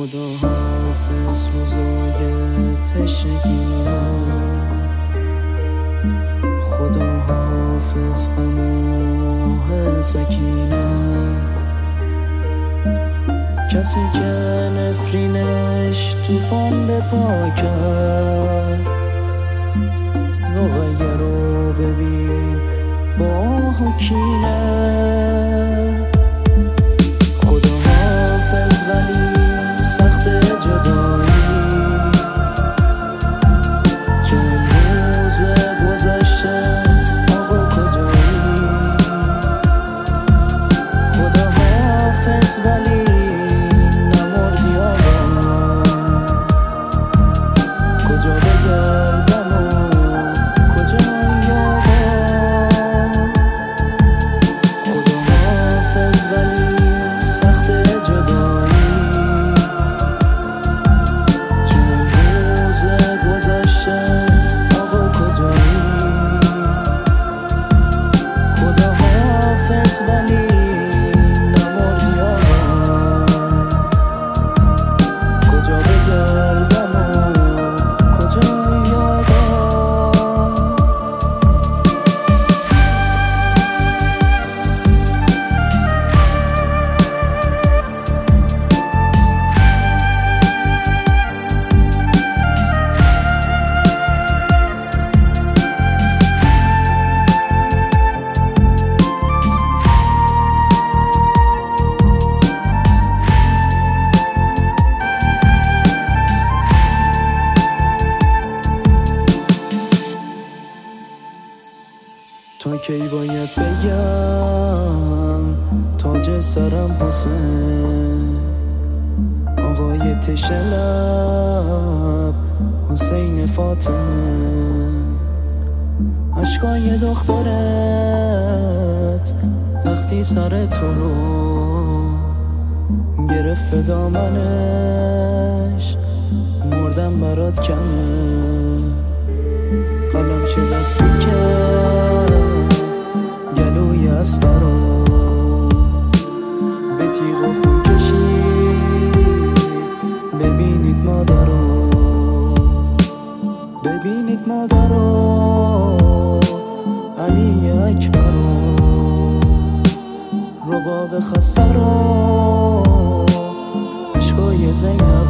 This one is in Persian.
خدا حافظ روزای تشنگینا، خدا حافظ غم و سکینه، کسی که نفرینش طوفان به پا کرد، رقیه رو ببین با آه و کینه. خدا حافظ ولی سخت جدایی، چون روز گذشته آقا کجایی. خدا حافظ ولی نمردی آقا، کجا بگردم و کجایی آقا. خدا حافظ ولی سخت جدایی، چون روز گذشته آقا کجایی. خدا حافظ ولی نمردی آقا، کجا بگردم و کجایی آقا. تا کی باید بگم تاج سرم حسین، آقای تشنه لب حسین فاطمه. اشکای دخترت وقتی سر تو رو گرفت دامنش، مردم برات کمه. قلم چه دستی که گلوی اسبر رو به تیغ و خون کشید. ببینید مادر رو، ببینید مادر رو، علی اکبر رو، رباب خسته رو، عشقای زینب